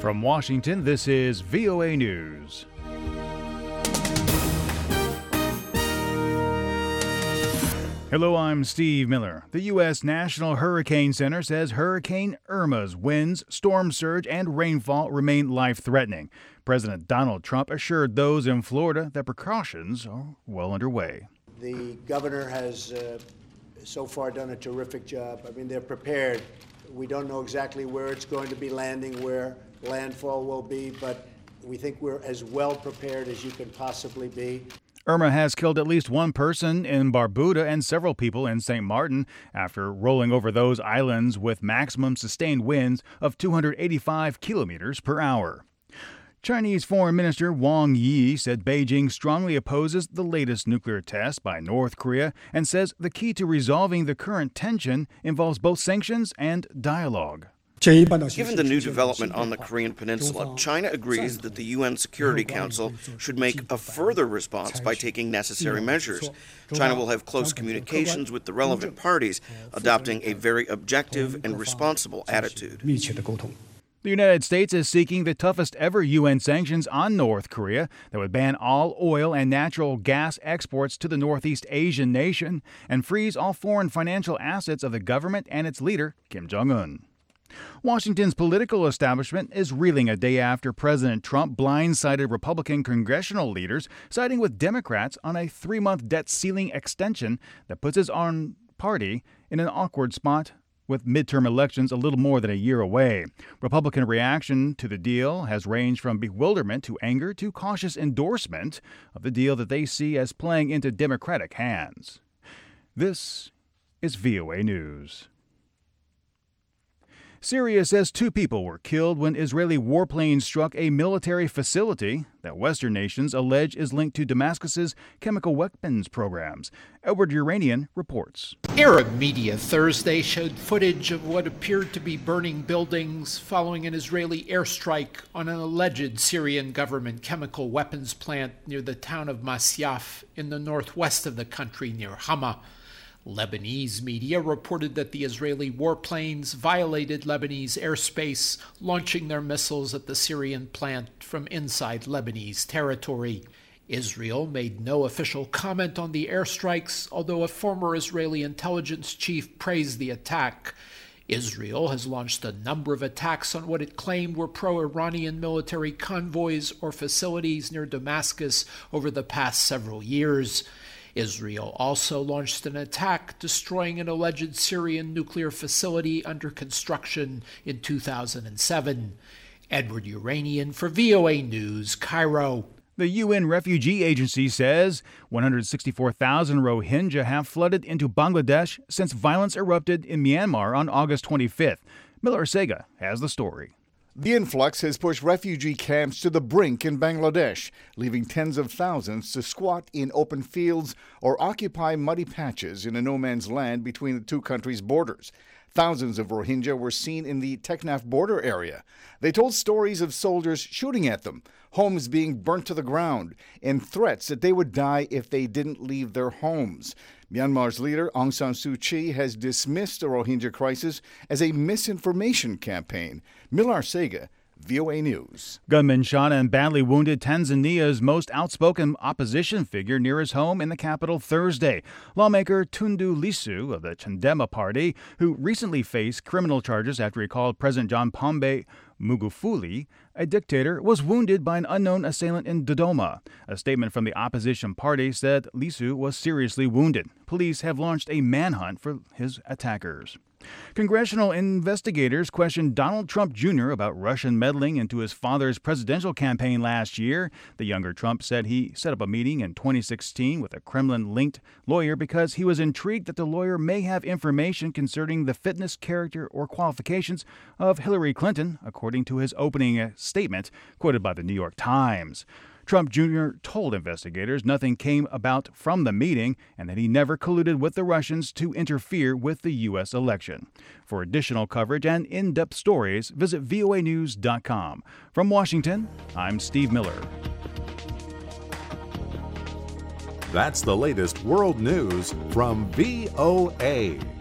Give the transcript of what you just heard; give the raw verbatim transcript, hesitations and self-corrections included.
From Washington, this is V O A News. Hello, I'm Steve Miller. The U S National Hurricane Center says Hurricane Irma's winds, storm surge, and rainfall remain life-threatening. President Donald Trump assured those in Florida that precautions are well underway. The governor has uh, so far done a terrific job. I mean, they're prepared. We don't know exactly where it's going to be landing, where landfall will be, but we think we're as well prepared as you can possibly be. Irma has killed at least one person in Barbuda and several people in Saint Martin after rolling over those islands with maximum sustained winds of two hundred eighty-five kilometers per hour. Chinese Foreign Minister Wang Yi said Beijing strongly opposes the latest nuclear test by North Korea and says the key to resolving the current tension involves both sanctions and dialogue. Given the new development on the Korean Peninsula, China agrees that the U N Security Council should make a further response by taking necessary measures. China will have close communications with the relevant parties, adopting a very objective and responsible attitude. The United States is seeking the toughest ever U N sanctions on North Korea that would ban all oil and natural gas exports to the Northeast Asian nation and freeze all foreign financial assets of the government and its leader, Kim Jong-un. Washington's political establishment is reeling a day after President Trump blindsided Republican congressional leaders, siding with Democrats on a three-month debt ceiling extension that puts his own party in an awkward spot with midterm elections a little more than a year away. Republican reaction to the deal has ranged from bewilderment to anger to cautious endorsement of the deal that they see as playing into Democratic hands. This is V O A News. Syria says two people were killed when Israeli warplanes struck a military facility that Western nations allege is linked to Damascus's chemical weapons programs. Edward Uranian reports. Arab media Thursday showed footage of what appeared to be burning buildings following an Israeli airstrike on an alleged Syrian government chemical weapons plant near the town of Masyaf in the northwest of the country near Hama. Lebanese media reported that the Israeli warplanes violated Lebanese airspace, launching their missiles at the Syrian plant from inside Lebanese territory. Israel made no official comment on the airstrikes, although a former Israeli intelligence chief praised the attack. Israel has launched a number of attacks on what it claimed were pro-Iranian military convoys or facilities near Damascus over the past several years. Israel also launched an attack destroying an alleged Syrian nuclear facility under construction in two thousand seven. Edward Uranian for V O A News, Cairo. The U N Refugee Agency says one hundred sixty-four thousand Rohingya have flooded into Bangladesh since violence erupted in Myanmar on August twenty-fifth. Miller Sega has the story. The influx has pushed refugee camps to the brink in Bangladesh, leaving tens of thousands to squat in open fields or occupy muddy patches in a no-man's land between the two countries' borders. Thousands of Rohingya were seen in the Teknaf border area. They told stories of soldiers shooting at them, homes being burnt to the ground, and threats that they would die if they didn't leave their homes. Myanmar's leader, Aung San Suu Kyi, has dismissed the Rohingya crisis as a misinformation campaign. Milar Sega, V O A News. Gunmen shot and badly wounded Tanzania's most outspoken opposition figure near his home in the capital Thursday. Lawmaker Tundu Lissu of the Chadema Party, who recently faced criminal charges after he called President John Pombe Magufuli a dictator, was wounded by an unknown assailant in Dodoma. A statement from the opposition party said Lissu was seriously wounded. Police have launched a manhunt for his attackers. Congressional investigators questioned Donald Trump Junior about Russian meddling into his father's presidential campaign last year. The younger Trump said he set up a meeting in twenty sixteen with a Kremlin-linked lawyer because he was intrigued that the lawyer may have information concerning the fitness, character, or qualifications of Hillary Clinton, according to his opening statement, quoted by the New York Times. Trump Junior told investigators nothing came about from the meeting and that he never colluded with the Russians to interfere with the U S election. For additional coverage and in-depth stories, visit V O A news dot com. From Washington, I'm Steve Miller. That's the latest world news from V O A.